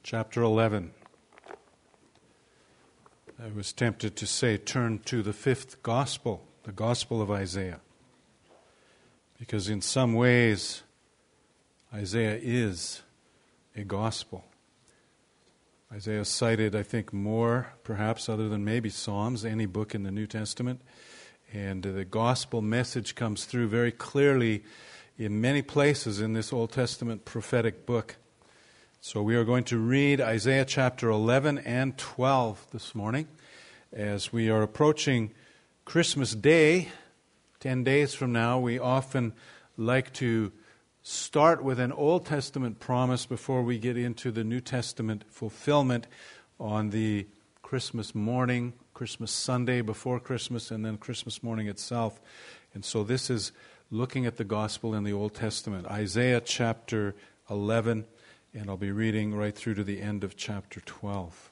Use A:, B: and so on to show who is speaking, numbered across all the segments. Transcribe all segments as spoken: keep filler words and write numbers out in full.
A: chapter eleven. I was tempted to say, turn to the fifth gospel, the gospel of Isaiah. Because in some ways, Isaiah is a gospel. Isaiah cited, I think, more, perhaps, other than maybe Psalms, any book in the New Testament. And the gospel message comes through very clearly in many places in this Old Testament prophetic book. So we are going to read Isaiah chapter eleven and twelve this morning as we are approaching Christmas Day. Ten days from now, we often like to start with an Old Testament promise before we get into the New Testament fulfillment on the Christmas morning, Christmas Sunday before Christmas, and then Christmas morning itself. And so this is looking at the gospel in the Old Testament, Isaiah chapter eleven, and I'll be reading right through to the end of chapter twelve.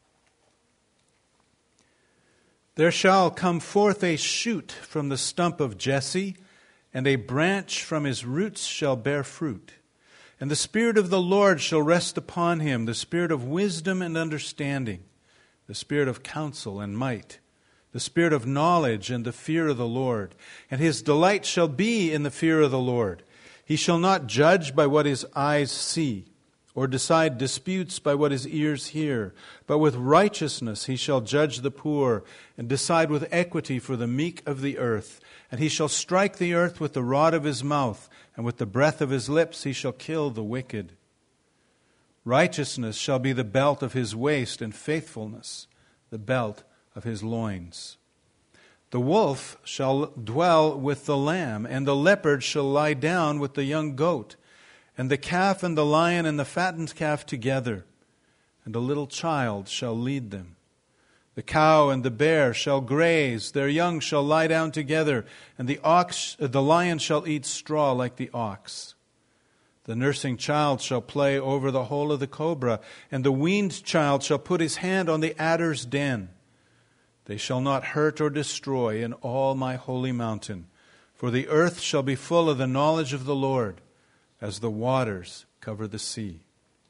A: There shall come forth a shoot from the stump of Jesse, and a branch from his roots shall bear fruit. And the Spirit of the Lord shall rest upon him, the Spirit of wisdom and understanding, the Spirit of counsel and might, the Spirit of knowledge and the fear of the Lord. And his delight shall be in the fear of the Lord. He shall not judge by what his eyes see, or decide disputes by what his ears hear. But with righteousness he shall judge the poor, and decide with equity for the meek of the earth. And he shall strike the earth with the rod of his mouth, and with the breath of his lips he shall kill the wicked. Righteousness shall be the belt of his waist, and faithfulness the belt of his loins. The wolf shall dwell with the lamb, and the leopard shall lie down with the young goat, and the calf and the lion and the fattened calf together, and a little child shall lead them. The cow and the bear shall graze, their young shall lie down together, and the ox, the lion shall eat straw like the ox. The nursing child shall play over the hole of the cobra, and the weaned child shall put his hand on the adder's den. They shall not hurt or destroy in all my holy mountain, for the earth shall be full of the knowledge of the Lord, as the waters cover the sea.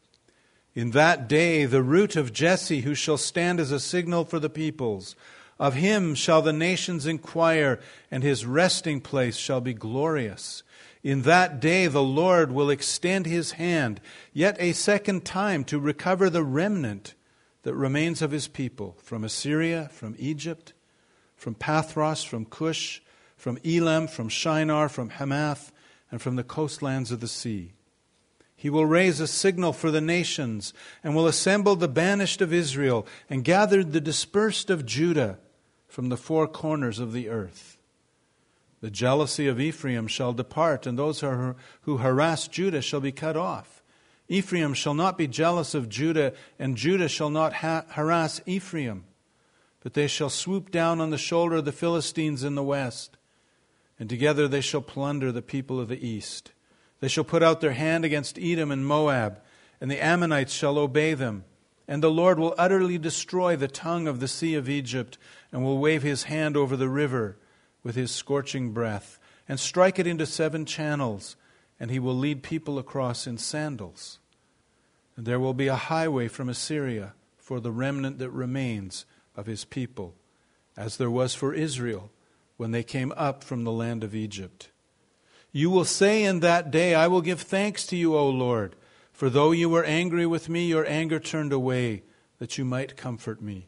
A: In that day the root of Jesse, who shall stand as a signal for the peoples, of him shall the nations inquire, and his resting place shall be glorious. In that day the Lord will extend his hand yet a second time to recover the remnant that remains of his people from Assyria, from Egypt, from Pathros, from Cush, from Elam, from Shinar, from Hamath, and from the coastlands of the sea. He will raise a signal for the nations, and will assemble the banished of Israel, and gather the dispersed of Judah from the four corners of the earth. The jealousy of Ephraim shall depart, and those who harass Judah shall be cut off. Ephraim shall not be jealous of Judah, and Judah shall not ha- harass Ephraim. But they shall swoop down on the shoulder of the Philistines in the west, and together they shall plunder the people of the east. They shall put out their hand against Edom and Moab, and the Ammonites shall obey them. And the Lord will utterly destroy the tongue of the sea of Egypt, and will wave his hand over the river with his scorching breath, and strike it into seven channels, and he will lead people across in sandals. And there will be a highway from Assyria for the remnant that remains of his people, as there was for Israel when they came up from the land of Egypt. You will say in that day, I will give thanks to you, O Lord, for though you were angry with me, your anger turned away, that you might comfort me.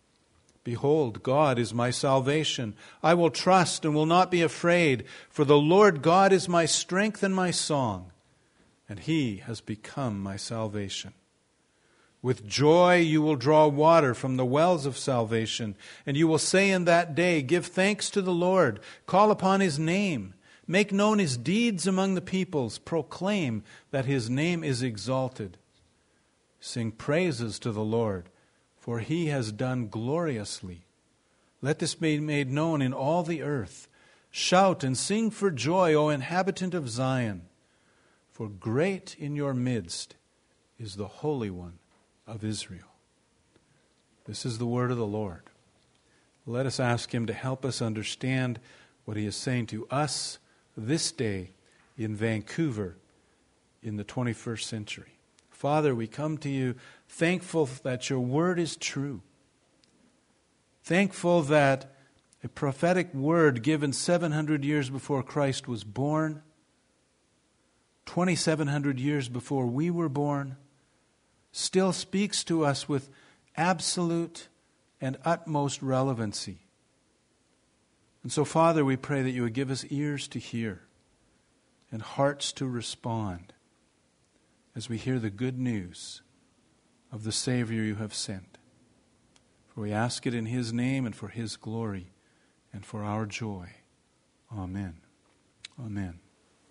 A: Behold, God is my salvation. I will trust and will not be afraid, for the Lord God is my strength and my song, and he has become my salvation. With joy you will draw water from the wells of salvation, and you will say in that day, give thanks to the Lord, call upon his name, make known his deeds among the peoples, proclaim that his name is exalted. Sing praises to the Lord, for he has done gloriously. Let this be made known in all the earth. Shout and sing for joy, O inhabitant of Zion, for great in your midst is the Holy One of Israel. This is the word of the Lord. Let us ask him to help us understand what he is saying to us this day in Vancouver in the twenty-first century. Father, we come to you thankful that your word is true. Thankful that a prophetic word given seven hundred years before Christ was born, twenty-seven hundred years before we were born, still speaks to us with absolute and utmost relevancy. And so, Father, we pray that you would give us ears to hear and hearts to respond as we hear the good news of the Savior you have sent. For we ask it in his name and for his glory and for our joy. Amen. Amen.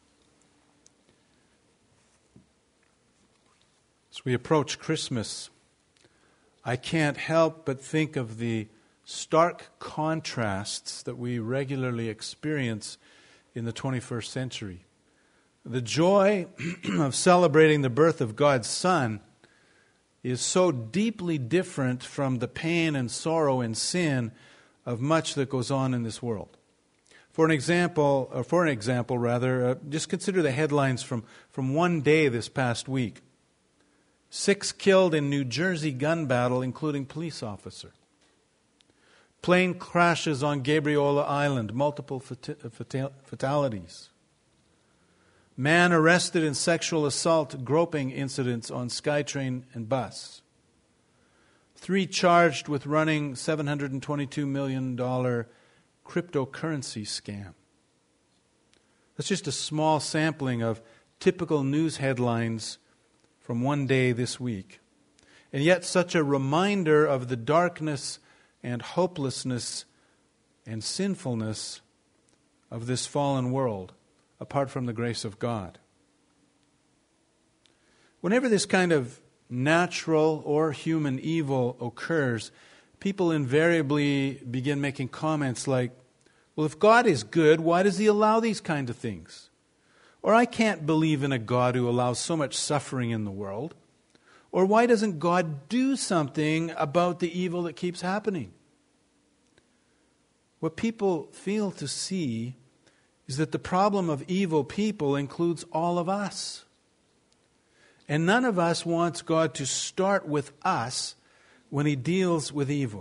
A: As we approach Christmas, I can't help but think of the stark contrasts that we regularly experience in the twenty-first century. The joy of celebrating the birth of God's Son is so deeply different from the pain and sorrow and sin of much that goes on in this world. For an example, or for an example rather, uh, just consider the headlines from, from one day this past week. Six killed in New Jersey gun battle, including police officer. Plane crashes on Gabriola Island, multiple fat- fatal- fatalities. Man arrested in sexual assault, groping incidents on SkyTrain and bus. Three charged with running seven hundred twenty-two million dollars cryptocurrency scam. That's just a small sampling of typical news headlines from one day this week. And yet such a reminder of the darkness and hopelessness and sinfulness of this fallen world, apart from the grace of God. Whenever this kind of natural or human evil occurs, people invariably begin making comments like, well, if God is good, why does he allow these kind of things? Or I can't believe in a God who allows so much suffering in the world. Or why doesn't God do something about the evil that keeps happening? What people fail to see is that the problem of evil people includes all of us. And none of us wants God to start with us when he deals with evil.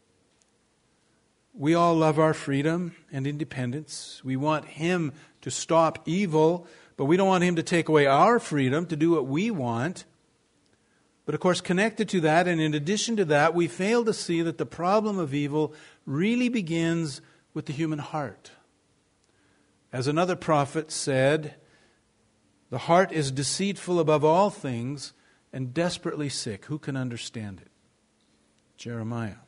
A: We all love our freedom and independence. We want him to stop evil, but we don't want him to take away our freedom to do what we want. But of course, connected to that, and in addition to that, we fail to see that the problem of evil really begins with the human heart. As another prophet said, the heart is deceitful above all things and desperately sick. Who can understand it? Jeremiah.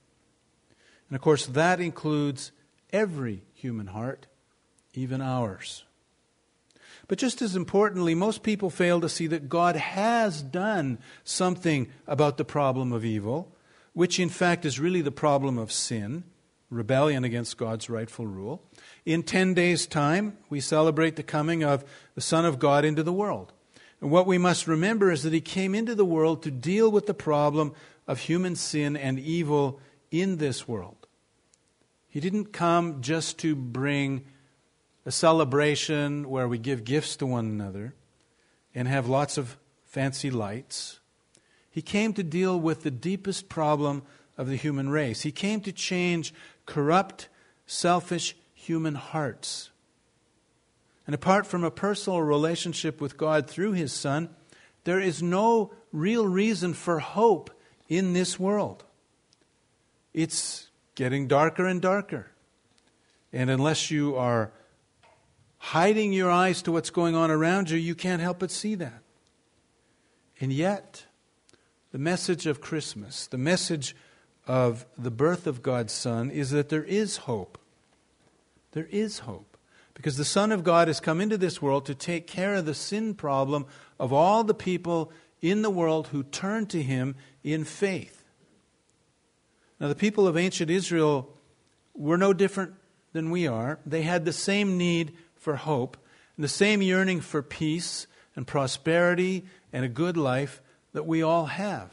A: And of course, that includes every human heart, even ours. But just as importantly, most people fail to see that God has done something about the problem of evil, which in fact is really the problem of sin, rebellion against God's rightful rule. In ten days' time, we celebrate the coming of the Son of God into the world. And what we must remember is that he came into the world to deal with the problem of human sin and evil in this world. He didn't come just to bring a celebration where we give gifts to one another and have lots of fancy lights. He came to deal with the deepest problem of the human race. He came to change corrupt, selfish human hearts. And apart from a personal relationship with God through his Son, there is no real reason for hope in this world. It's getting darker and darker. And unless you are hiding your eyes to what's going on around you, you can't help but see that. And yet, the message of Christmas, the message of the birth of God's Son, is that there is hope. There is hope. Because the Son of God has come into this world to take care of the sin problem of all the people in the world who turn to him in faith. Now, the people of ancient Israel were no different than we are. They had the same need for hope, and the same yearning for peace and prosperity and a good life that we all have.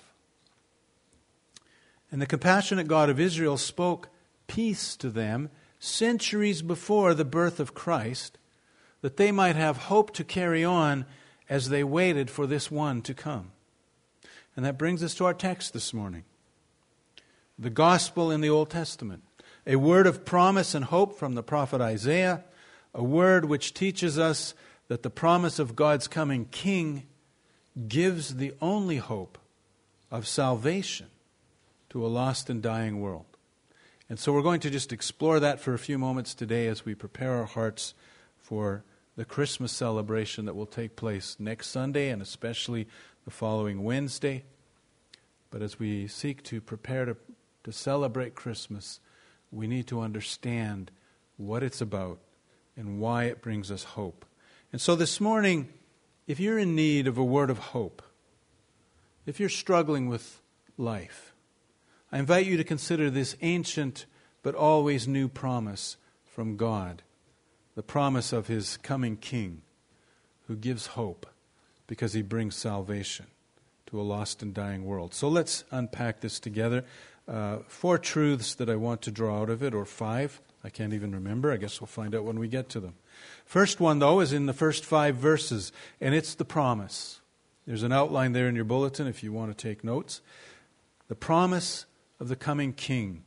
A: And the compassionate God of Israel spoke peace to them centuries before the birth of Christ, that they might have hope to carry on as they waited for this one to come. And that brings us to our text this morning. The gospel in the Old Testament. A word of promise and hope from the prophet Isaiah. A word which teaches us that the promise of God's coming King gives the only hope of salvation to a lost and dying world. And so we're going to just explore that for a few moments today as we prepare our hearts for the Christmas celebration that will take place next Sunday and especially the following Wednesday. But as we seek to prepare to, to celebrate Christmas, we need to understand what it's about and why it brings us hope. And so this morning, if you're in need of a word of hope, if you're struggling with life, I invite you to consider this ancient but always new promise from God, the promise of His coming King who gives hope because He brings salvation to a lost and dying world. So let's unpack this together. Uh, four truths that I want to draw out of it, or five. I can't even remember. I guess we'll find out when we get to them. First one, though, is in the first five verses, and it's the promise. There's an outline there in your bulletin if you want to take notes. The promise of the coming King.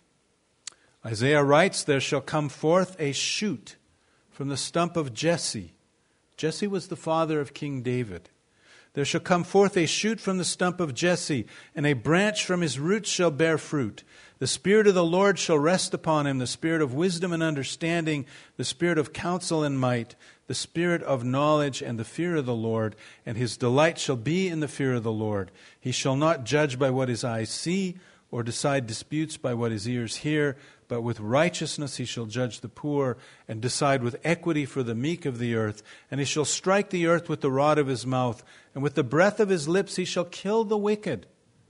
A: Isaiah writes, "There shall come forth a shoot from the stump of Jesse." Jesse was the father of King David. "There shall come forth a shoot from the stump of Jesse, and a branch from his roots shall bear fruit. The Spirit of the Lord shall rest upon him, the Spirit of wisdom and understanding, the Spirit of counsel and might, the Spirit of knowledge and the fear of the Lord. And his delight shall be in the fear of the Lord. He shall not judge by what his eyes see, or decide disputes by what his ears hear, but with righteousness he shall judge the poor, and decide with equity for the meek of the earth. And he shall strike the earth with the rod of his mouth, and with the breath of his lips he shall kill the wicked.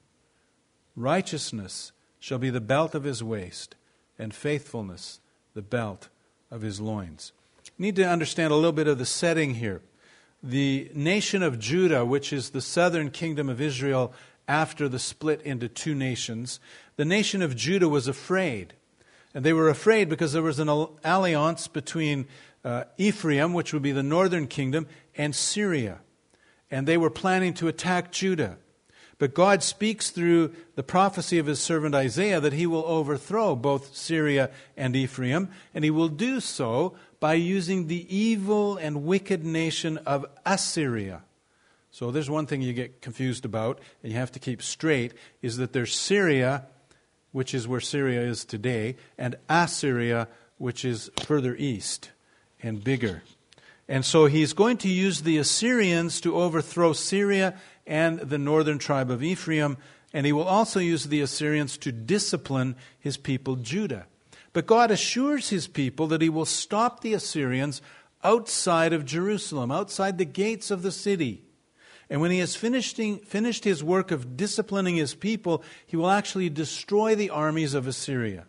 A: Righteousness shall be the belt of his waist, and faithfulness the belt of his loins." You need to understand a little bit of the setting here. The nation of Judah, which is the southern kingdom of Israel after the split into two nations, the nation of Judah was afraid. And they were afraid because there was an alliance between uh, Ephraim, which would be the northern kingdom, and Syria. And they were planning to attack Judah. But God speaks through the prophecy of His servant Isaiah that He will overthrow both Syria and Ephraim, and He will do so by using the evil and wicked nation of Assyria. So there's one thing you get confused about, and you have to keep straight, is that there's Syria, which is where Syria is today, and Assyria, which is further east and bigger. And so He's going to use the Assyrians to overthrow Syria and the northern tribe of Ephraim, and He will also use the Assyrians to discipline His people Judah. But God assures His people that He will stop the Assyrians outside of Jerusalem, outside the gates of the city. And when He has finished, finished His work of disciplining His people, He will actually destroy the armies of Assyria.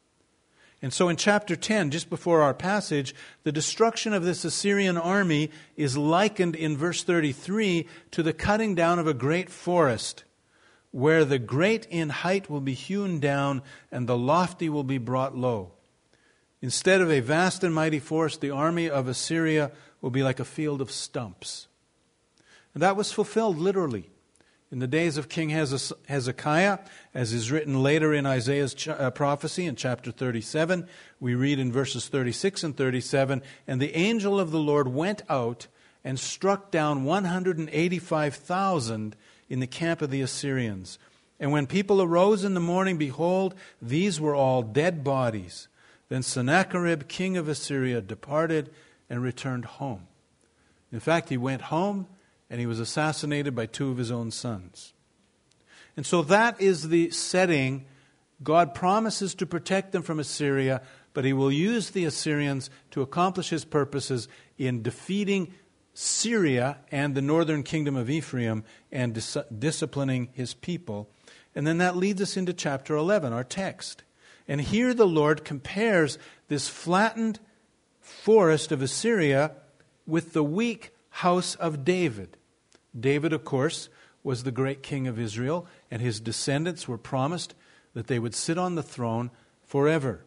A: And so in chapter ten, just before our passage, the destruction of this Assyrian army is likened in verse thirty-three to the cutting down of a great forest, where the great in height will be hewn down and the lofty will be brought low. Instead of a vast and mighty forest, the army of Assyria will be like a field of stumps. And that was fulfilled literally in the days of King Hezekiah, as is written later in Isaiah's ch- uh, prophecy in chapter thirty-seven. We read in verses thirty-six and thirty-seven, "And the angel of the Lord went out and struck down one hundred eighty-five thousand in the camp of the Assyrians. And when people arose in the morning, behold, these were all dead bodies. Then Sennacherib, king of Assyria, departed and returned home." In fact, he went home and he was assassinated by two of his own sons. And so that is the setting. God promises to protect them from Assyria, but He will use the Assyrians to accomplish His purposes in defeating Syria and the northern kingdom of Ephraim and dis- disciplining His people. And then that leads us into chapter eleven, our text. And here the Lord compares this flattened forest of Assyria with the weak house of David. David, of course, was the great king of Israel, and his descendants were promised that they would sit on the throne forever.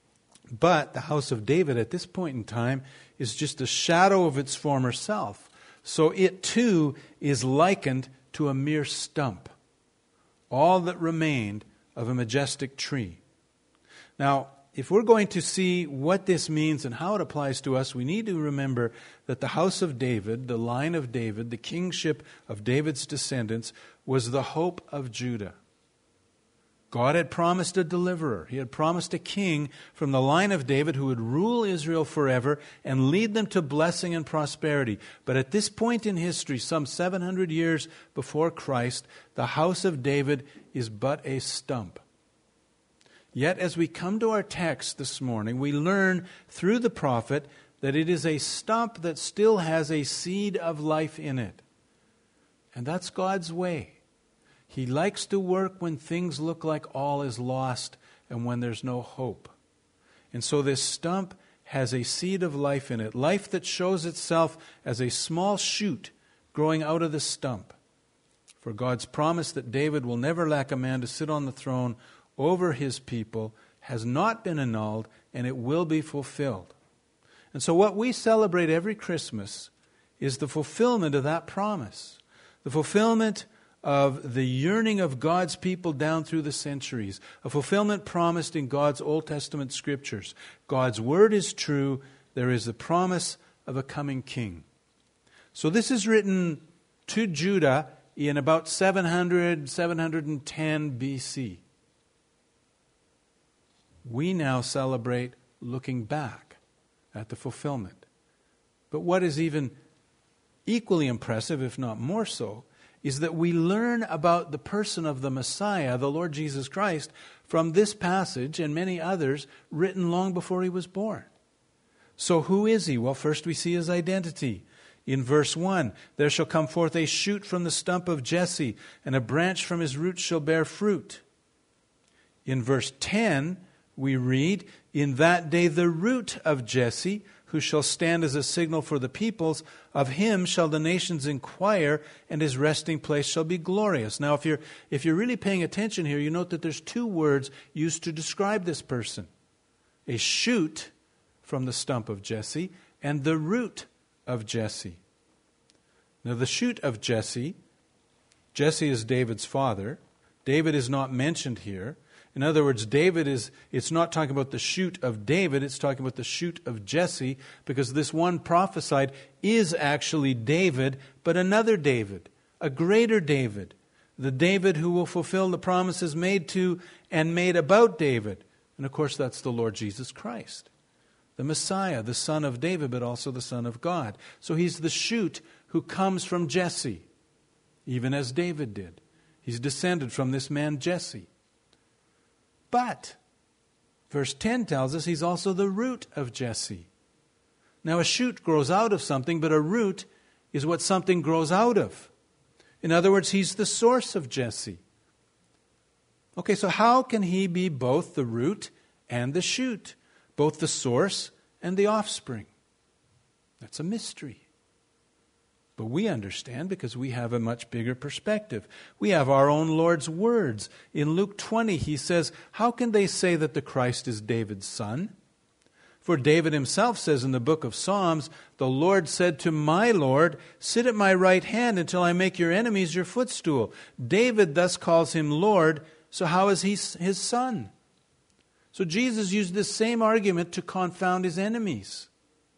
A: But the house of David at this point in time is just a shadow of its former self. So it too is likened to a mere stump, all that remained of a majestic tree. Now, if we're going to see what this means and how it applies to us, we need to remember that the house of David, the line of David, the kingship of David's descendants, was the hope of Judah. God had promised a deliverer. He had promised a king from the line of David who would rule Israel forever and lead them to blessing and prosperity. But at this point in history, some seven hundred years before Christ, the house of David is but a stump. Yet as we come to our text this morning, we learn through the prophet that it is a stump that still has a seed of life in it. And that's God's way. He likes to work when things look like all is lost and when there's no hope. And so this stump has a seed of life in it, life that shows itself as a small shoot growing out of the stump. For God's promise that David will never lack a man to sit on the throne over his people has not been annulled, and it will be fulfilled. And so what we celebrate every Christmas is the fulfillment of that promise, the fulfillment of the yearning of God's people down through the centuries, a fulfillment promised in God's Old Testament scriptures. God's word is true. There is the promise of a coming king. So this is written to Judah in about seven hundred, seven ten B C. We now celebrate looking back at the fulfillment. But what is even equally impressive, if not more so, is that we learn about the person of the Messiah, the Lord Jesus Christ, from this passage and many others written long before he was born. So who is he? Well, first we see his identity. In verse one, there shall come forth a shoot from the stump of Jesse, and a branch from his roots shall bear fruit. In verse ten, we read, in that day the root of Jesse, who shall stand as a signal for the peoples, of him shall the nations inquire, and his resting place shall be glorious. Now, if you're if you're really paying attention here, you note that there's two words used to describe this person. A shoot from the stump of Jesse, and the root of Jesse. Now, the shoot of Jesse, Jesse is David's father. David is not mentioned here. In other words, David is, it's not talking about the shoot of David, it's talking about the shoot of Jesse, because this one prophesied is actually David, but another David, a greater David, the David who will fulfill the promises made to and made about David. And of course, that's the Lord Jesus Christ, the Messiah, the Son of David, but also the Son of God. So he's the shoot who comes from Jesse, even as David did. He's descended from this man Jesse. But, verse ten tells us he's also the root of Jesse. Now, a shoot grows out of something, but a root is what something grows out of. In other words, he's the source of Jesse. Okay, so how can he be both the root and the shoot? Both the source and the offspring? That's a mystery. But we understand because we have a much bigger perspective. We have our own Lord's words. In Luke twenty, he says, how can they say that the Christ is David's son? For David himself says in the book of Psalms, the Lord said to my Lord, sit at my right hand until I make your enemies your footstool. David thus calls him Lord, so how is he his son? So Jesus used this same argument to confound his enemies.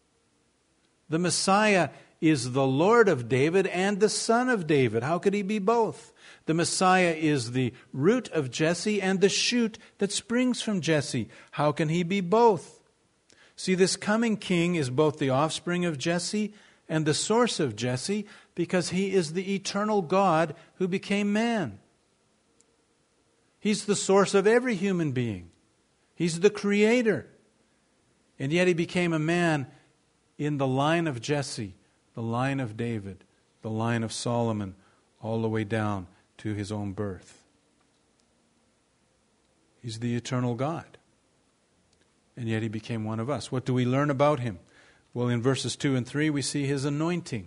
A: The Messiah is the Lord of David and the Son of David. How could he be both? The Messiah is the root of Jesse and the shoot that springs from Jesse. How can he be both? See, this coming king is both the offspring of Jesse and the source of Jesse, because he is the eternal God who became man. He's the source of every human being. He's the creator. And yet he became a man in the line of Jesse, the line of David, the line of Solomon, all the way down to his own birth. He's the eternal God. And yet he became one of us. What do we learn about him? Well, in verses two and three, we see his anointing.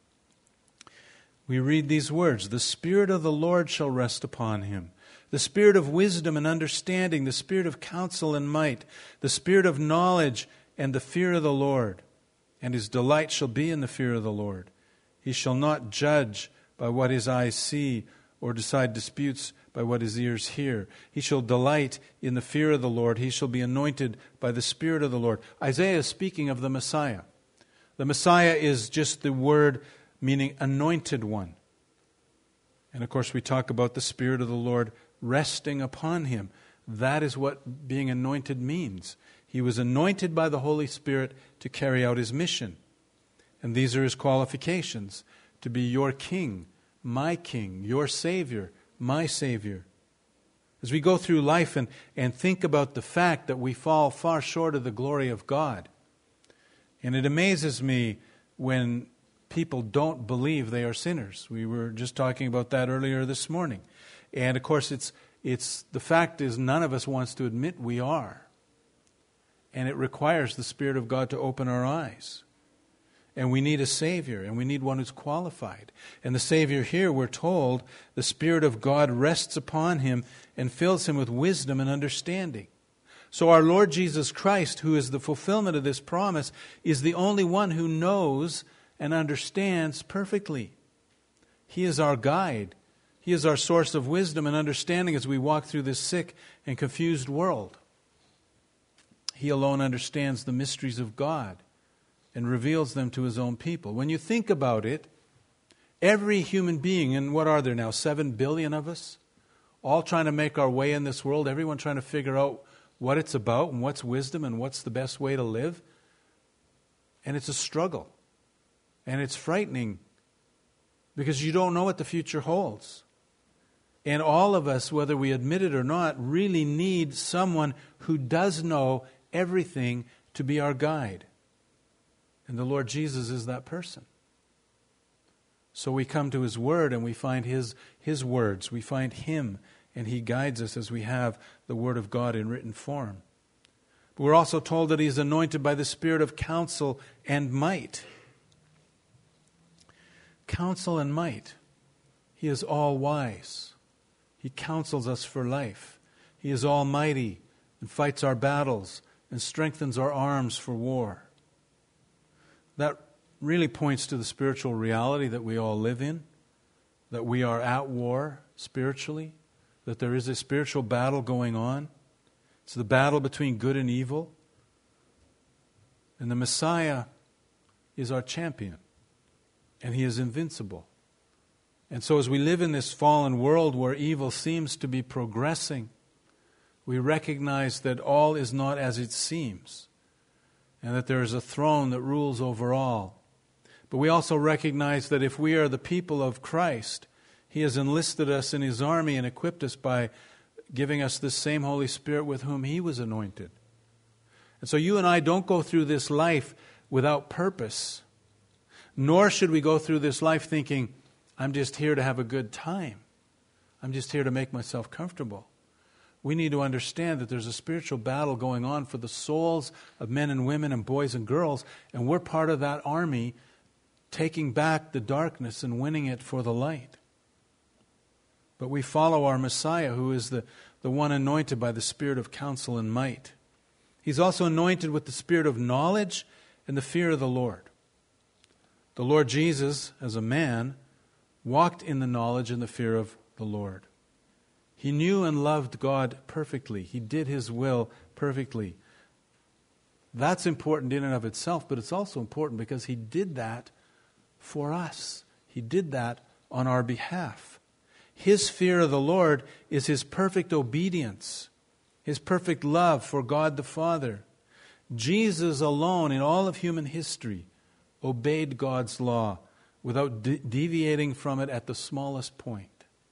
A: We read these words, the Spirit of the Lord shall rest upon him. The Spirit of wisdom and understanding, the Spirit of counsel and might, the Spirit of knowledge and the fear of the Lord. And his delight shall be in the fear of the Lord. He shall not judge by what his eyes see, or decide disputes by what his ears hear. He shall delight in the fear of the Lord. He shall be anointed by the Spirit of the Lord. Isaiah is speaking of the Messiah. The Messiah is just the word meaning anointed one. And of course we talk about the Spirit of the Lord resting upon him. That is what being anointed means. He was anointed by the Holy Spirit to carry out his mission. And these are his qualifications: to be your king, my king, your Savior, my Savior. As we go through life and, and think about the fact that we fall far short of the glory of God, and it amazes me when people don't believe they are sinners. We were just talking about that earlier this morning. And of course, it's it's the fact is none of us wants to admit we are. And it requires the Spirit of God to open our eyes. And we need a Savior, and we need one who's qualified. And the Savior here, we're told, the Spirit of God rests upon him and fills him with wisdom and understanding. So our Lord Jesus Christ, who is the fulfillment of this promise, is the only one who knows and understands perfectly. He is our guide. He is our source of wisdom and understanding as we walk through this sick and confused world. He alone understands the mysteries of God and reveals them to his own people. When you think about it, every human being, and what are there now, seven billion of us, all trying to make our way in this world, everyone trying to figure out what it's about and what's wisdom and what's the best way to live. And it's a struggle. And it's frightening because you don't know what the future holds. And all of us, whether we admit it or not, really need someone who does know everything to be our guide. And the Lord Jesus is that person. So we come to his word and we find his, his words. We find him, and he guides us as we have the word of God in written form. But we're also told that he is anointed by the Spirit of counsel and might. Counsel and might. He is all wise. He counsels us for life. He is almighty and fights our battles and strengthens our arms for war. That really points to the spiritual reality that we all live in, that we are at war spiritually, that there is a spiritual battle going on. It's the battle between good and evil. And the Messiah is our champion, and he is invincible. And so as we live in this fallen world where evil seems to be progressing, we recognize that all is not as it seems, and that there is a throne that rules over all. But we also recognize that if we are the people of Christ, he has enlisted us in his army and equipped us by giving us this same Holy Spirit with whom he was anointed. And so you and I don't go through this life without purpose, nor should we go through this life thinking, I'm just here to have a good time. I'm just here to make myself comfortable. We need to understand that there's a spiritual battle going on for the souls of men and women and boys and girls, and we're part of that army taking back the darkness and winning it for the light. But we follow our Messiah, who is the, the one anointed by the Spirit of counsel and might. He's also anointed with the Spirit of knowledge and the fear of the Lord. The Lord Jesus, as a man, walked in the knowledge and the fear of the Lord. He knew and loved God perfectly. He did his will perfectly. That's important in and of itself, but it's also important because he did that for us. He did that on our behalf. His fear of the Lord is his perfect obedience, his perfect love for God the Father. Jesus alone in all of human history obeyed God's law without de- deviating from it at the smallest point.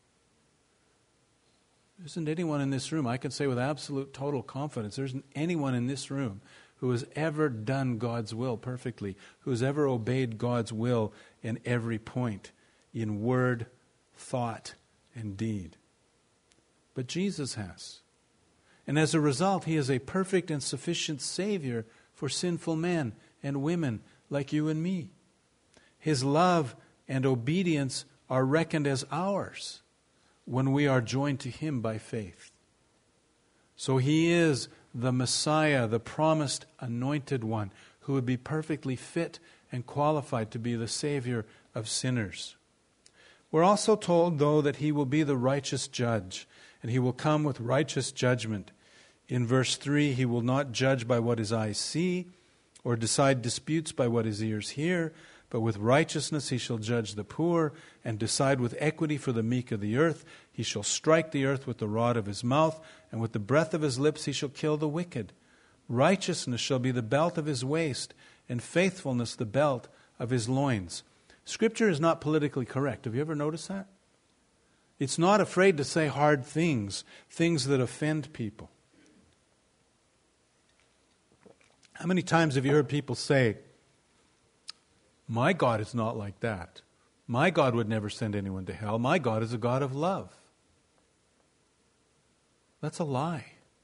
A: There isn't anyone in this room, I can say with absolute total confidence, there isn't anyone in this room who has ever done God's will perfectly, who has ever obeyed God's will in every point, in word, thought, and deed. But Jesus has. And as a result, he is a perfect and sufficient Savior for sinful men and women like you and me. His love and obedience are reckoned as ours when we are joined to him by faith. So he is the Messiah, the promised anointed one, who would be perfectly fit and qualified to be the Savior of sinners. We're also told, though, that he will be the righteous judge, and he will come with righteous judgment. In verse three, he will not judge by what his eyes see, or decide disputes by what his ears hear, but with righteousness he shall judge the poor, and decide with equity for the meek of the earth. He shall strike the earth with the rod of his mouth, and with the breath of his lips he shall kill the wicked. Righteousness shall be the belt of his waist, and faithfulness the belt of his loins. Scripture is not politically correct. Have you ever noticed that? It's not afraid to say hard things, things that offend people. How many times have you heard people say, my God is not like that. My God would never send anyone to hell. My God is a God of love. That's a lie.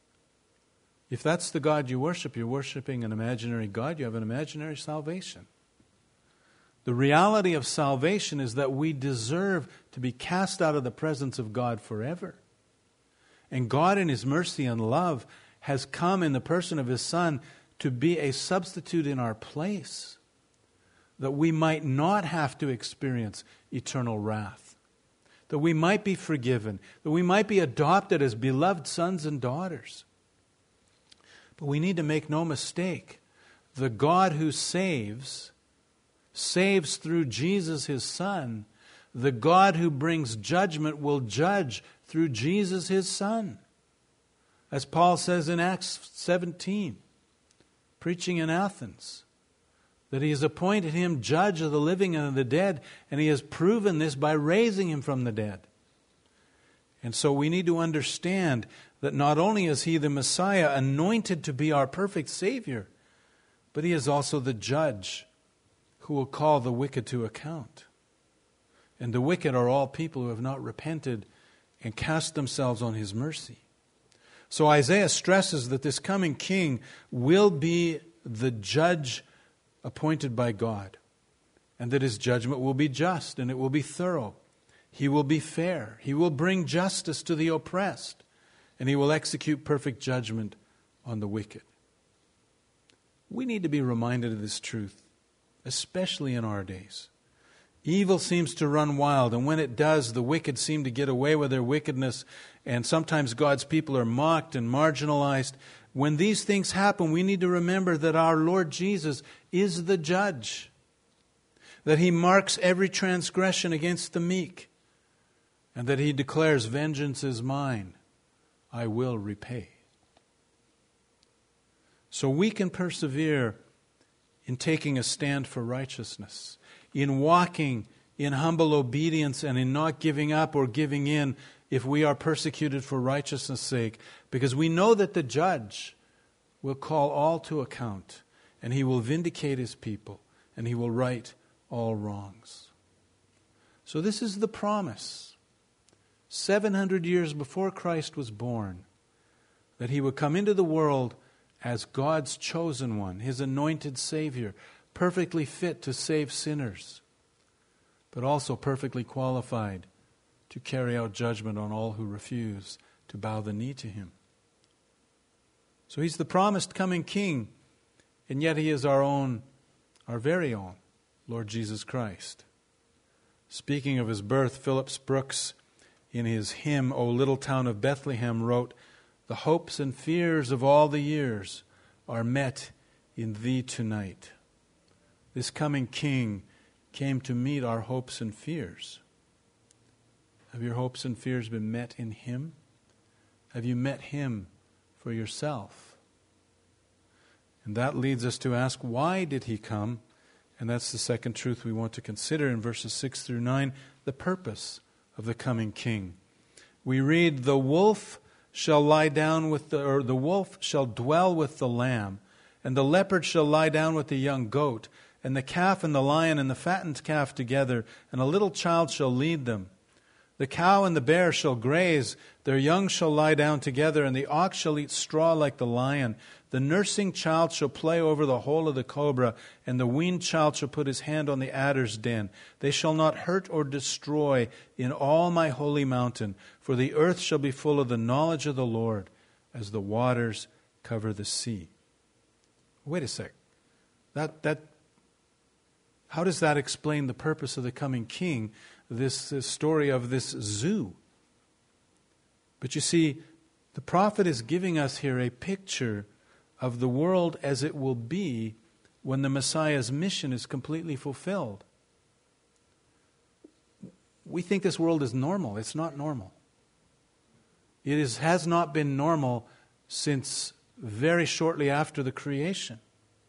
A: If that's the God you worship, you're worshiping an imaginary God, you have an imaginary salvation. The reality of salvation is that we deserve to be cast out of the presence of God forever. And God in His mercy and love has come in the person of His Son to be a substitute in our place, that we might not have to experience eternal wrath, that we might be forgiven, that we might be adopted as beloved sons and daughters. But we need to make no mistake, the God who saves, saves through Jesus His Son. The God who brings judgment will judge through Jesus His Son. As Paul says in Acts seventeen, preaching in Athens, that He has appointed Him judge of the living and of the dead, and He has proven this by raising Him from the dead. And so we need to understand that not only is He the Messiah, anointed to be our perfect Savior, but He is also the judge who will call the wicked to account. And the wicked are all people who have not repented and cast themselves on His mercy. So Isaiah stresses that this coming king will be the judge appointed by God, and that His judgment will be just and it will be thorough. He will be fair. He will bring justice to the oppressed, and He will execute perfect judgment on the wicked. We need to be reminded of this truth, especially in our days. Evil seems to run wild, and when it does, the wicked seem to get away with their wickedness, and sometimes God's people are mocked and marginalized. When these things happen, we need to remember that our Lord Jesus is the judge, that He marks every transgression against the meek, and that He declares, vengeance is mine, I will repay. So we can persevere in taking a stand for righteousness, in walking in humble obedience, and in not giving up or giving in if we are persecuted for righteousness' sake, because we know that the judge will call all to account, and He will vindicate His people, and He will right all wrongs. So this is the promise, seven hundred years before Christ was born, that He would come into the world as God's chosen one, His anointed Savior, perfectly fit to save sinners, but also perfectly qualified to carry out judgment on all who refuse to bow the knee to Him. So He's the promised coming King, and yet He is our own, our very own, Lord Jesus Christ. Speaking of His birth, Phillips Brooks, in his hymn, O Little Town of Bethlehem, wrote, the hopes and fears of all the years are met in Thee tonight. This coming King came to meet our hopes and fears. Have your hopes and fears been met in Him? Have you met Him for yourself? And that leads us to ask, why did He come? And that's the second truth we want to consider in verses six through nine, the purpose of the coming King. We read, the wolf shall lie down with the, or the wolf shall dwell with the lamb, and the leopard shall lie down with the young goat, and the calf and the lion and the fattened calf together, and a little child shall lead them. The cow and the bear shall graze, their young shall lie down together, and the ox shall eat straw like the lion. The nursing child shall play over the hole of the cobra, and the weaned child shall put his hand on the adder's den. They shall not hurt or destroy in all my holy mountain, for the earth shall be full of the knowledge of the Lord, as the waters cover the sea. Wait a sec. That, that How does that explain the purpose of the coming king, this, this story of this zoo? But you see, the prophet is giving us here a picture of the world as it will be when the Messiah's mission is completely fulfilled. We think this world is normal. It's not normal. It is, has not been normal since very shortly after the creation.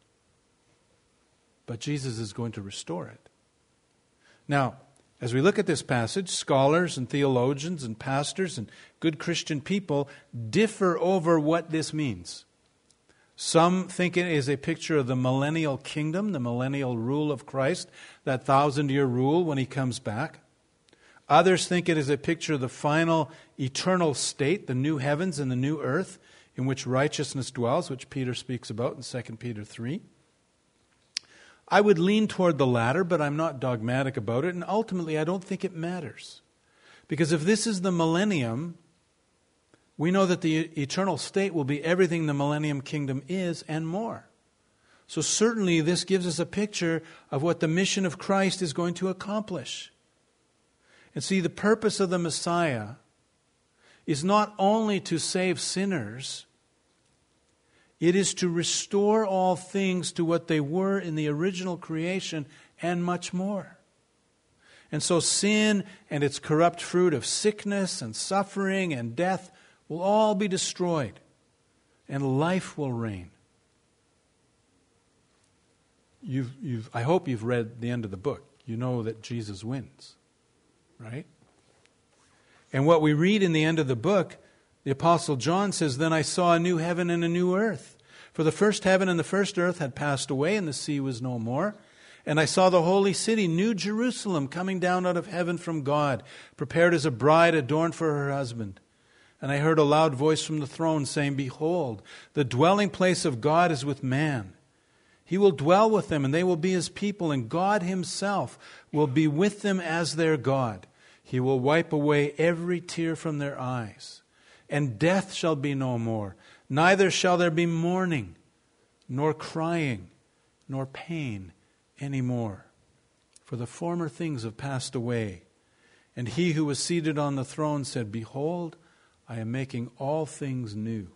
A: But Jesus is going to restore it. Now, as we look at this passage, scholars and theologians and pastors and good Christian people differ over what this means. Some think it is a picture of the millennial kingdom, the millennial rule of Christ, that thousand-year rule when He comes back. Others think it is a picture of the final eternal state, the new heavens and the new earth, in which righteousness dwells, which Peter speaks about in Second Peter three. I would lean toward the latter, but I'm not dogmatic about it, and ultimately I don't think it matters. Because if this is the millennium, we know that the eternal state will be everything the millennium kingdom is and more. So certainly this gives us a picture of what the mission of Christ is going to accomplish. And see, the purpose of the Messiah is not only to save sinners, it is to restore all things to what they were in the original creation and much more. And so sin and its corrupt fruit of sickness and suffering and death will all be destroyed, and life will reign. You've, you've, I hope you've read the end of the book. You know that Jesus wins, right? And what we read in the end of the book, the Apostle John says, "Then I saw a new heaven and a new earth. For the first heaven and the first earth had passed away, and the sea was no more. And I saw the holy city, New Jerusalem, coming down out of heaven from God, prepared as a bride adorned for her husband. And I heard a loud voice from the throne saying, 'Behold, the dwelling place of God is with man. He will dwell with them, and they will be His people, and God Himself will be with them as their God. He will wipe away every tear from their eyes. And death shall be no more. Neither shall there be mourning, nor crying, nor pain any more. For the former things have passed away.' And He who was seated on the throne said, 'Behold, I am making all things new.'"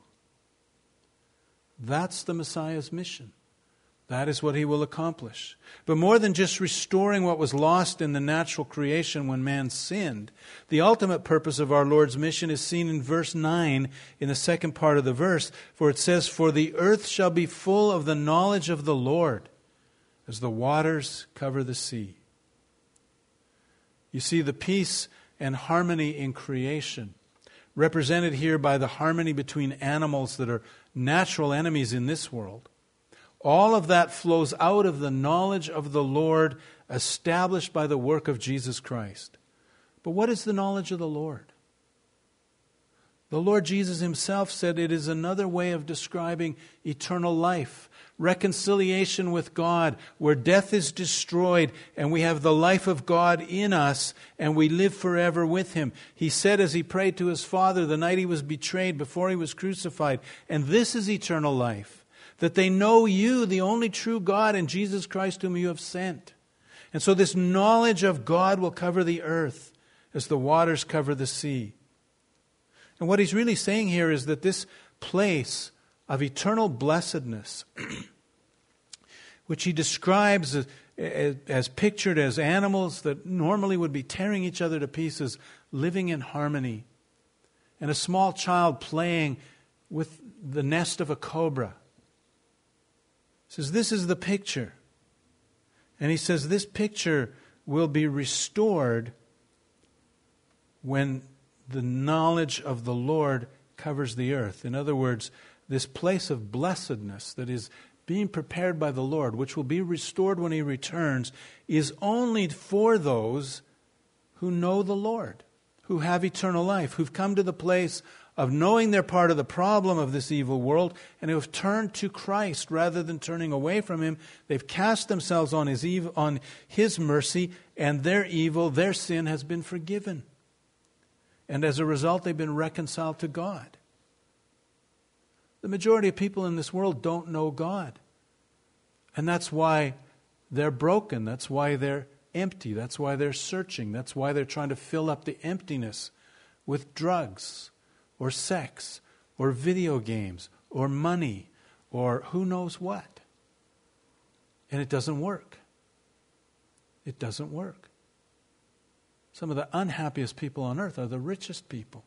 A: That's the Messiah's mission. That is what He will accomplish. But more than just restoring what was lost in the natural creation when man sinned, the ultimate purpose of our Lord's mission is seen in verse nine, in the second part of the verse, for it says, "For the earth shall be full of the knowledge of the Lord, as the waters cover the sea." You see, the peace and harmony in creation, represented here by the harmony between animals that are natural enemies in this world, all of that flows out of the knowledge of the Lord established by the work of Jesus Christ. But what is the knowledge of the Lord? The Lord Jesus Himself said it is another way of describing eternal life, reconciliation with God, where death is destroyed and we have the life of God in us and we live forever with Him. He said as He prayed to His Father the night He was betrayed before He was crucified, "And this is eternal life, that they know You, the only true God, and Jesus Christ whom You have sent." And so this knowledge of God will cover the earth as the waters cover the sea. And what He's really saying here is that this place of eternal blessedness, which He describes as, as, as pictured as animals that normally would be tearing each other to pieces, living in harmony, and a small child playing with the nest of a cobra. He says, this is the picture. And He says this picture will be restored when the knowledge of the Lord covers the earth. In other words, this place of blessedness that is being prepared by the Lord, which will be restored when He returns, is only for those who know the Lord, who have eternal life, who've come to the place of knowing they're part of the problem of this evil world, and who have turned to Christ rather than turning away from Him. They've cast themselves on His evil, on His mercy, and their evil, their sin has been forgiven. And as a result, they've been reconciled to God. The majority of people in this world don't know God. And that's why They're broken. That's why they're empty. That's why they're searching. That's why they're trying to fill up the emptiness with drugs or sex or video games or money or who knows what. And it doesn't work. It doesn't work. Some of the unhappiest people on earth are the richest people.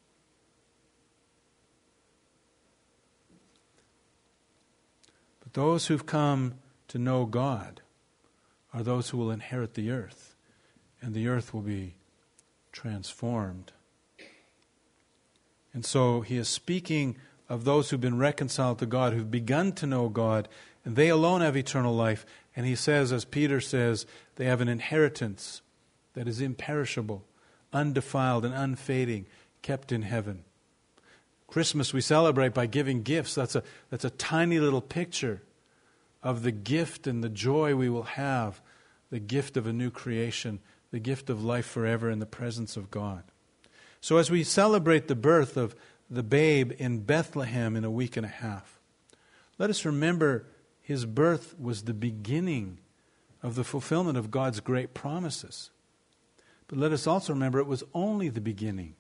A: But those who've come to know God are those who will inherit the earth, and the earth will be transformed. And so he is speaking of those who've been reconciled to God, who've begun to know God, and they alone have eternal life. And he says, as Peter says, they have an inheritance that is imperishable, undefiled and unfading, kept in heaven. Christmas we celebrate by giving gifts. That's a, that's a tiny little picture of the gift and the joy we will have, the gift of a new creation, the gift of life forever in the presence of God. So as we celebrate the birth of the babe in Bethlehem in a week and a half, let us remember his birth was the beginning of the fulfillment of God's great promises. But let us also remember it was only the beginning.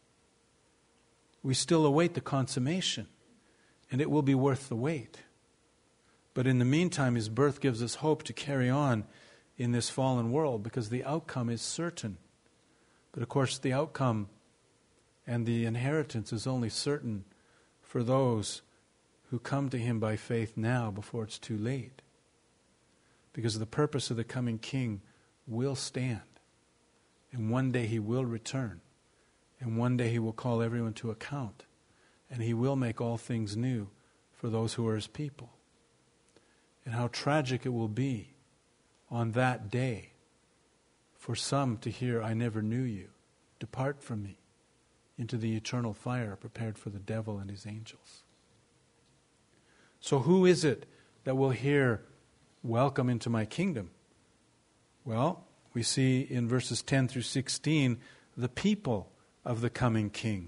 A: We still await the consummation, and it will be worth the wait. But in the meantime, his birth gives us hope to carry on in this fallen world because the outcome is certain. But of course, the outcome and the inheritance is only certain for those who come to him by faith now before it's too late. Because the purpose of the coming King will stand. And one day he will return. And one day he will call everyone to account. And he will make all things new for those who are his people. And how tragic it will be on that day for some to hear, "I never knew you. Depart from me into the eternal fire prepared for the devil and his angels." So who is it that will hear, "Welcome into my kingdom"? Well, we see in verses ten through sixteen the people of the coming King.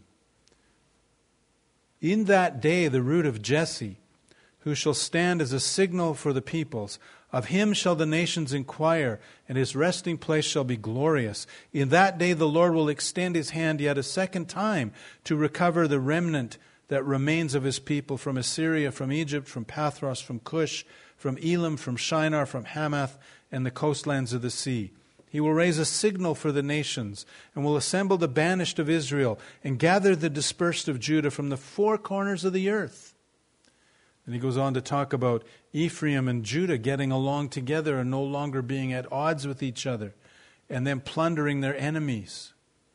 A: In that day the root of Jesse, who shall stand as a signal for the peoples, of him shall the nations inquire, and his resting place shall be glorious. In that day the Lord will extend his hand yet a second time to recover the remnant that remains of his people from Assyria, from Egypt, from Pathros, from Cush, from Elam, from Shinar, from Hamath, and the coastlands of the sea. He will raise a signal for the nations, and will assemble the banished of Israel, and gather the dispersed of Judah from the four corners of the earth. And he goes on to talk about Ephraim and Judah getting along together and no longer being at odds with each other, and then plundering their enemies.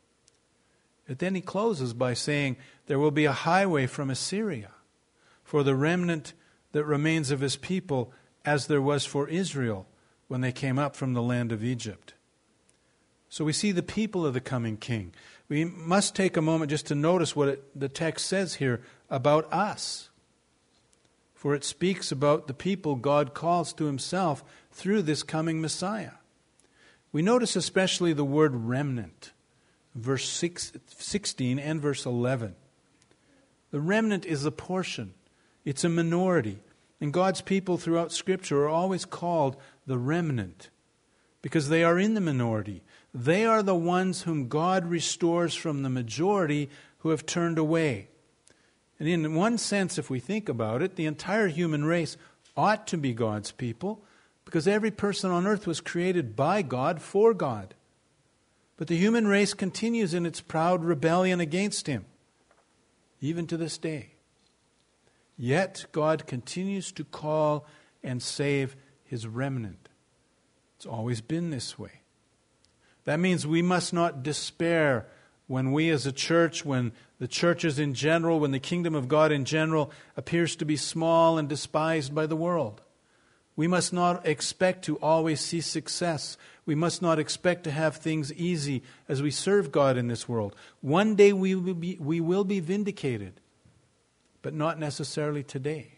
A: But then he closes by saying, there will be a highway from Assyria for the remnant that remains of his people, as there was for Israel when they came up from the land of Egypt. So we see the people of the coming King. We must take a moment just to notice what it, the text says here about us. For it speaks about the people God calls to himself through this coming Messiah. We notice especially the word remnant, verse six, sixteen and verse eleven. The remnant is a portion. It's a minority. And God's people throughout Scripture are always called the remnant because they are in the minority. They are the ones whom God restores from the majority who have turned away. And in one sense, if we think about it, the entire human race ought to be God's people because every person on earth was created by God for God. But the human race continues in its proud rebellion against him, even to this day. Yet God continues to call and save his remnant. It's always been this way. That means we must not despair when we as a church, when the churches in general, when the kingdom of God in general appears to be small and despised by the world. We must not expect to always see success. We must not expect to have things easy as we serve God in this world. One day we will be, we will be vindicated, but not necessarily today.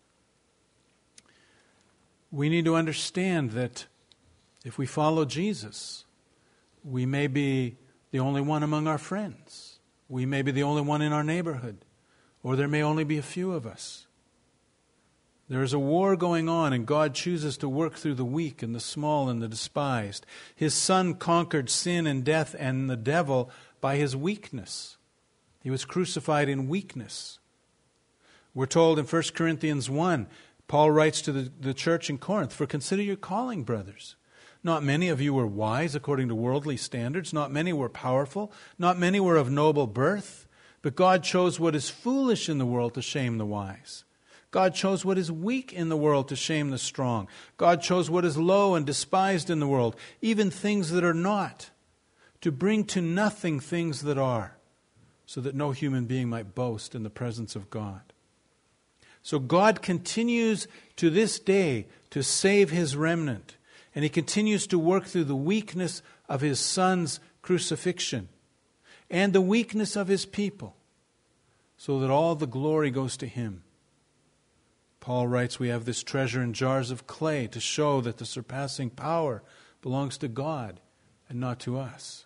A: We need to understand that if we follow Jesus, we may be the only one among our friends. We may be the only one in our neighborhood. Or there may only be a few of us. There is a war going on, and God chooses to work through the weak and the small and the despised. His Son conquered sin and death and the devil by his weakness. He was crucified in weakness. We're told in First Corinthians one, Paul writes to the, the church in Corinth, "For consider your calling, brothers. Not many of you were wise according to worldly standards. Not many were powerful. Not many were of noble birth. But God chose what is foolish in the world to shame the wise. God chose what is weak in the world to shame the strong. God chose what is low and despised in the world, even things that are not, to bring to nothing things that are, so that no human being might boast in the presence of God." So God continues to this day to save His remnant. And He continues to work through the weakness of His Son's crucifixion and the weakness of His people, so that all the glory goes to Him. Paul writes, we have this treasure in jars of clay to show that the surpassing power belongs to God and not to us.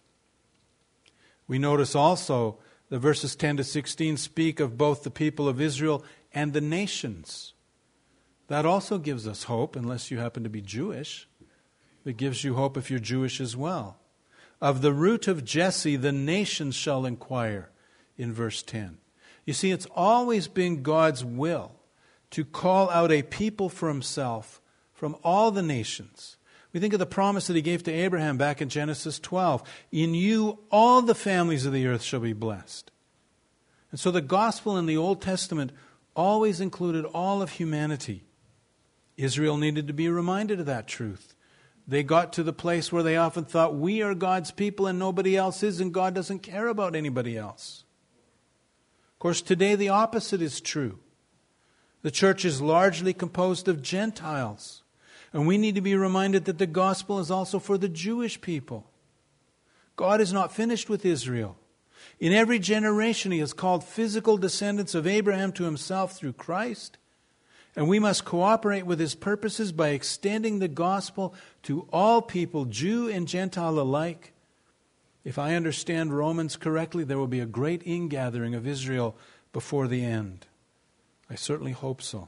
A: We notice also the verses ten to sixteen speak of both the people of Israel and the nations. That also gives us hope, unless you happen to be Jewish. It gives you hope if you're Jewish as well. Of the root of Jesse, the nations shall inquire, in verse ten. You see, it's always been God's will to call out a people for Himself from all the nations. We think of the promise that He gave to Abraham back in Genesis twelve. In you, all the families of the earth shall be blessed. And so the gospel in the Old Testament always included all of humanity. Israel needed to be reminded of that truth. They got to the place where they often thought, we are God's people and nobody else is, and God doesn't care about anybody else. Of course, today the opposite is true. The church is largely composed of Gentiles, and we need to be reminded that the gospel is also for the Jewish people. God is not finished with Israel. In every generation He has called physical descendants of Abraham to Himself through Christ. And we must cooperate with His purposes by extending the gospel to all people, Jew and Gentile alike. If I understand Romans correctly, there will be a great ingathering of Israel before the end. I certainly hope so.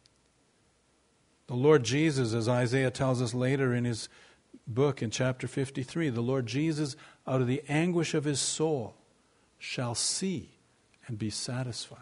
A: The Lord Jesus, as Isaiah tells us later in his book in chapter fifty-three, the Lord Jesus, out of the anguish of His soul, shall see and be satisfied.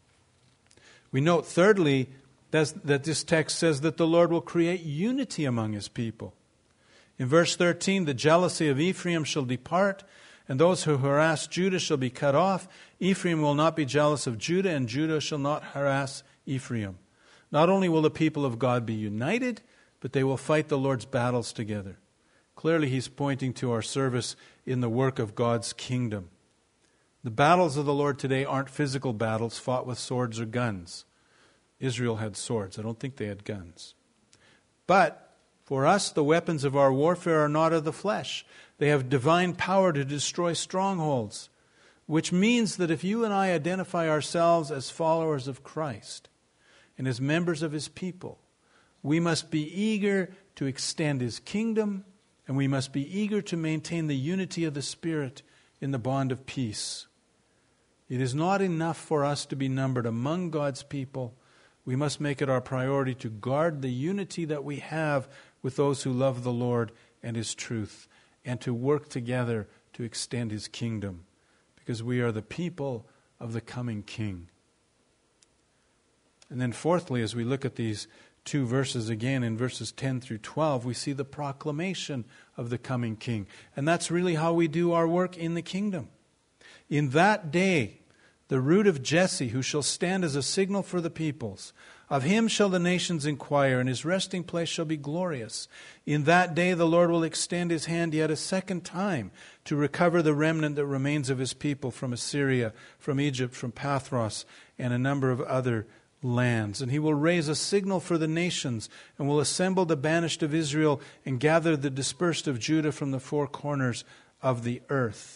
A: We note, thirdly, that this text says that the Lord will create unity among His people. In verse thirteen, the jealousy of Ephraim shall depart, and those who harass Judah shall be cut off. Ephraim will not be jealous of Judah, and Judah shall not harass Ephraim. Not only will the people of God be united, but they will fight the Lord's battles together. Clearly, He's pointing to our service in the work of God's kingdom. The battles of the Lord today aren't physical battles fought with swords or guns. Israel had swords. I don't think they had guns. But for us, the weapons of our warfare are not of the flesh. They have divine power to destroy strongholds, which means that if you and I identify ourselves as followers of Christ and as members of His people, we must be eager to extend His kingdom, and we must be eager to maintain the unity of the Spirit in the bond of peace. It is not enough for us to be numbered among God's people. We must make it our priority to guard the unity that we have with those who love the Lord and His truth, and to work together to extend His kingdom, because we are the people of the coming King. And then fourthly, as we look at these two verses again in verses ten through twelve, we see the proclamation of the coming King. And that's really how we do our work in the kingdom. In that day, the root of Jesse, who shall stand as a signal for the peoples, of him shall the nations inquire, and his resting place shall be glorious. In that day the Lord will extend His hand yet a second time to recover the remnant that remains of His people from Assyria, from Egypt, from Pathros, and a number of other lands. And He will raise a signal for the nations, and will assemble the banished of Israel, and gather the dispersed of Judah from the four corners of the earth.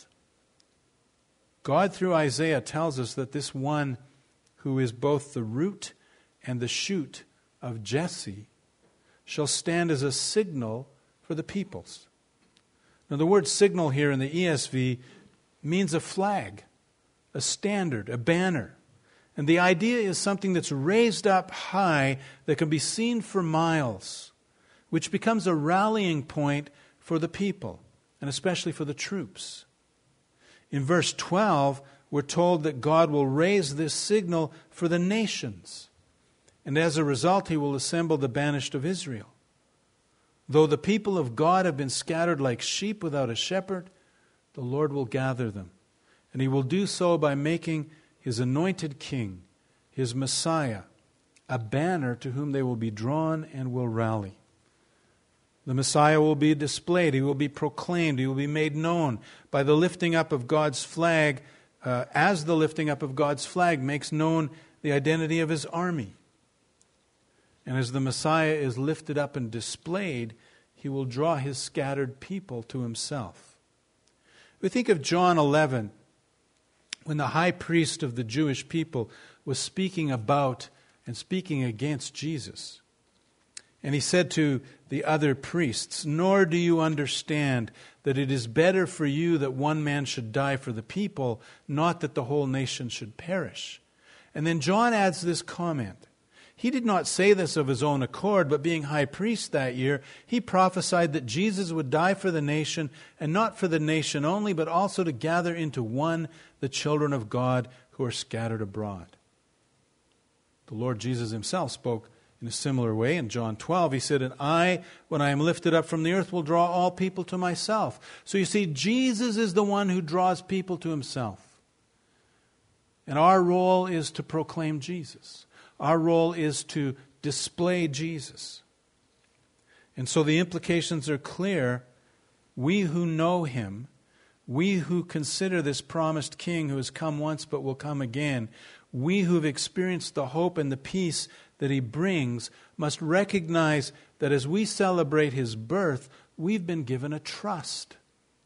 A: God, through Isaiah, tells us that this one who is both the root and the shoot of Jesse shall stand as a signal for the peoples. Now, the word signal here in the E S V means a flag, a standard, a banner. And the idea is something that's raised up high that can be seen for miles, which becomes a rallying point for the people, and especially for the troops. In verse twelve, we're told that God will raise this signal for the nations, and as a result, He will assemble the banished of Israel. Though the people of God have been scattered like sheep without a shepherd, the Lord will gather them, and He will do so by making His anointed king, His Messiah, a banner to whom they will be drawn and will rally. The Messiah will be displayed. He will be proclaimed. He will be made known by the lifting up of God's flag, uh, as the lifting up of God's flag makes known the identity of His army. And as the Messiah is lifted up and displayed, He will draw His scattered people to Himself. We think of John eleven, when the high priest of the Jewish people was speaking about and speaking against Jesus. And he said to the other priests, "Nor do you understand that it is better for you that one man should die for the people, not that the whole nation should perish." And then John adds this comment. He did not say this of his own accord, but being high priest that year, he prophesied that Jesus would die for the nation, and not for the nation only, but also to gather into one the children of God who are scattered abroad. The Lord Jesus Himself spoke in a similar way. In John twelve, He said, "And I, when I am lifted up from the earth, will draw all people to myself." So you see, Jesus is the one who draws people to Himself. And our role is to proclaim Jesus. Our role is to display Jesus. And so the implications are clear. We who know Him, we who consider this promised King who has come once but will come again, we who have experienced the hope and the peace that He brings, must recognize that as we celebrate His birth, we've been given a trust.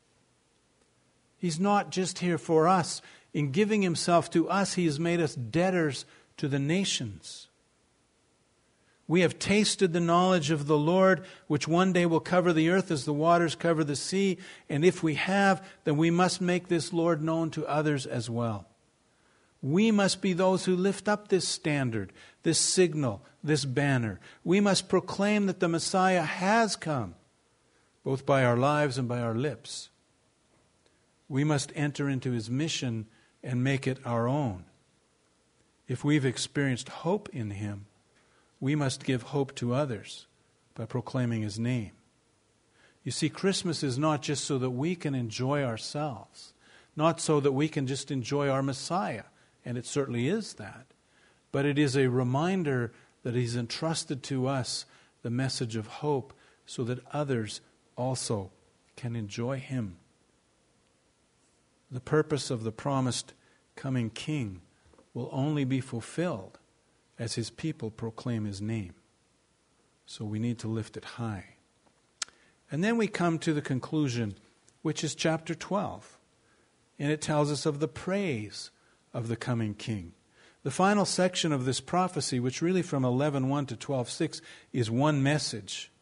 A: He's not just here for us. In giving Himself to us, He has made us debtors to the nations. We have tasted the knowledge of the Lord, which one day will cover the earth as the waters cover the sea. And if we have, then we must make this Lord known to others as well. We must be those who lift up this standard, this signal, this banner. We must proclaim that the Messiah has come, both by our lives and by our lips. We must enter into His mission and make it our own. If we've experienced hope in Him, we must give hope to others by proclaiming His name. You see, Christmas is not just so that we can enjoy ourselves, not so that we can just enjoy our Messiah, and it certainly is that, but it is a reminder that He's entrusted to us the message of hope so that others also can enjoy Him. The purpose of the promised coming King will only be fulfilled as His people proclaim His name. So we need to lift it high. And then we come to the conclusion, which is chapter twelve. And it tells us of the praise of the coming King. The final section of this prophecy, which really from eleven one to twelve six is one message,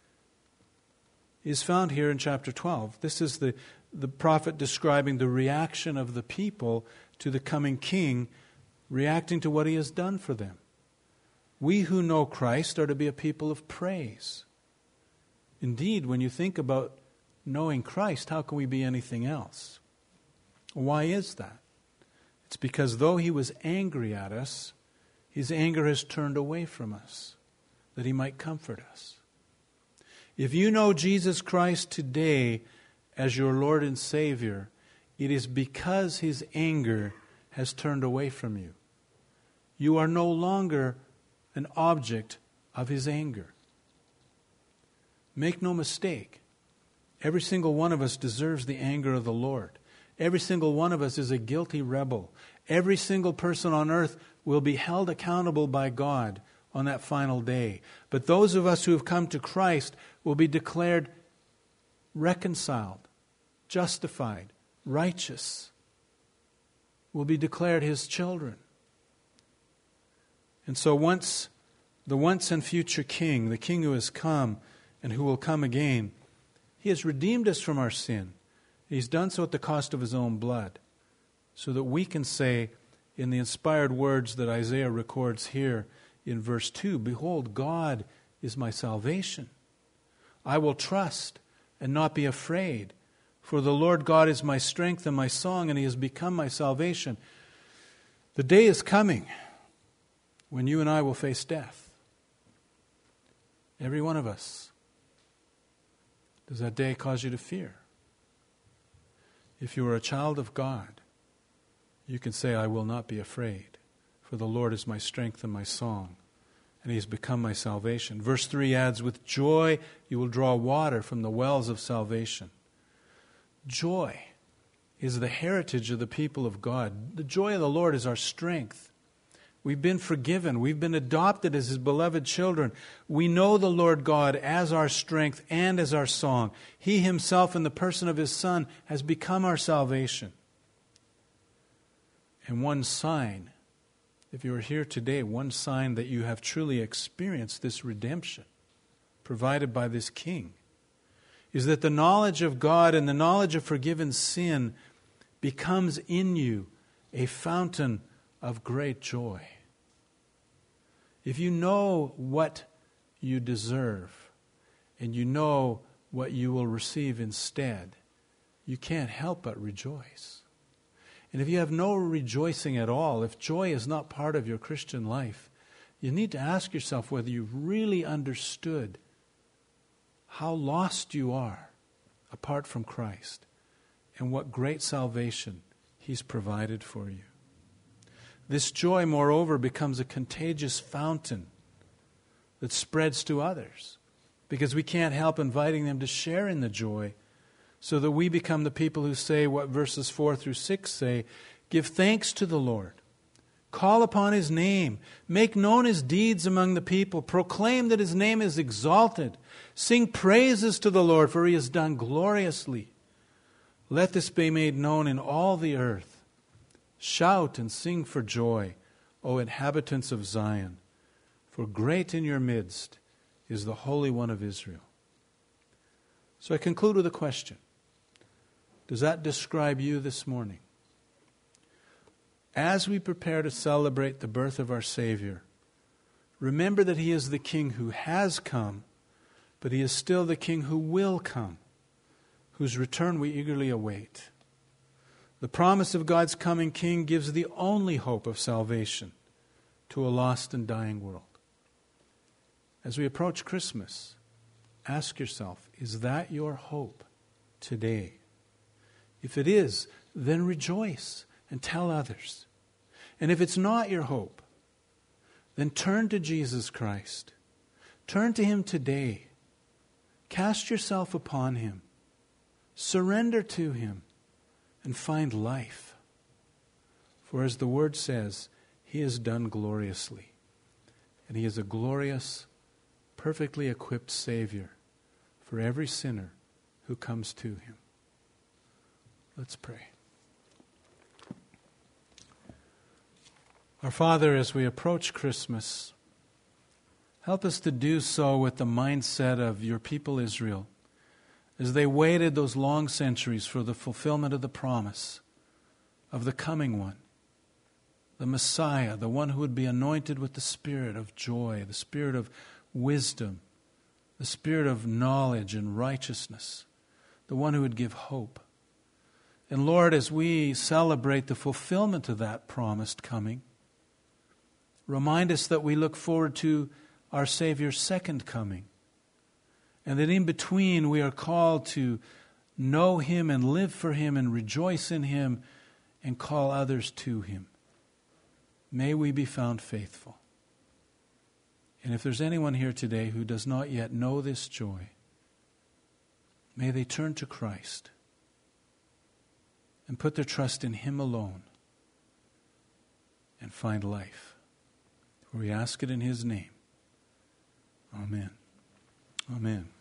A: is found here in chapter twelve. This is the, the prophet describing the reaction of the people to the coming King, reacting to what He has done for them. We who know Christ are to be a people of praise. Indeed, when you think about knowing Christ, how can we be anything else? Why is that? It's because though He was angry at us, His anger has turned away from us, that He might comfort us. If you know Jesus Christ today as your Lord and Savior, it is because His anger has turned away from you. You are no longer an object of His anger. Make no mistake, every single one of us deserves the anger of the Lord. Every single one of us is a guilty rebel. Every single person on earth will be held accountable by God on that final day. But those of us who have come to Christ will be declared reconciled, justified, righteous. Will be declared His children. And so once the once and future King, the King who has come and who will come again, He has redeemed us from our sin. He's done so at the cost of His own blood, so that we can say, in the inspired words that Isaiah records here in verse two. Behold, God is my salvation. I will trust and not be afraid, for the Lord God is my strength and my song, and He has become my salvation. The day is coming when you and I will face death. Every one of us. Does that day cause you to fear? If you are a child of God, you can say, I will not be afraid, for the Lord is my strength and my song, and He has become my salvation. Verse three adds, with joy you will draw water from the wells of salvation. Joy is the heritage of the people of God. The joy of the Lord is our strength. We've been forgiven. We've been adopted as His beloved children. We know the Lord God as our strength and as our song. He Himself, in the person of His Son, has become our salvation. And one sign, if you are here today, one sign that you have truly experienced this redemption provided by this King, is that the knowledge of God and the knowledge of forgiven sin becomes in you a fountain of great joy. If you know what you deserve and you know what you will receive instead, you can't help but rejoice. And if you have no rejoicing at all, if joy is not part of your Christian life, you need to ask yourself whether you've really understood how lost you are apart from Christ and what great salvation He's provided for you. This joy, moreover, becomes a contagious fountain that spreads to others because we can't help inviting them to share in the joy, so that we become the people who say what verses four through six say, give thanks to the Lord, call upon His name, make known His deeds among the people, proclaim that His name is exalted, sing praises to the Lord, for He has done gloriously. Let this be made known in all the earth. Shout and sing for joy, O inhabitants of Zion, for great in your midst is the Holy One of Israel. So I conclude with a question. Does that describe you this morning? As we prepare to celebrate the birth of our Savior, remember that He is the King who has come, but He is still the King who will come, whose return we eagerly await. The promise of God's coming King gives the only hope of salvation to a lost and dying world. As we approach Christmas, ask yourself, is that your hope today? If it is, then rejoice and tell others. And if it's not your hope, then turn to Jesus Christ. Turn to Him today. Cast yourself upon Him. Surrender to Him and find life. For as the Word says, He has done gloriously. And He is a glorious, perfectly equipped Savior for every sinner who comes to Him. Let's pray. Our Father, as we approach Christmas, help us to do so with the mindset of your people Israel, as they waited those long centuries for the fulfillment of the promise of the coming one, the Messiah, the one who would be anointed with the Spirit of joy, the Spirit of wisdom, the Spirit of knowledge and righteousness, the one who would give hope. And Lord, as we celebrate the fulfillment of that promised coming, remind us that we look forward to our Savior's second coming, and that in between we are called to know Him and live for Him and rejoice in Him and call others to Him. May we be found faithful. And if there's anyone here today who does not yet know this joy, may they turn to Christ and put their trust in Him alone and find life. For we ask it in His name. Amen. Amen.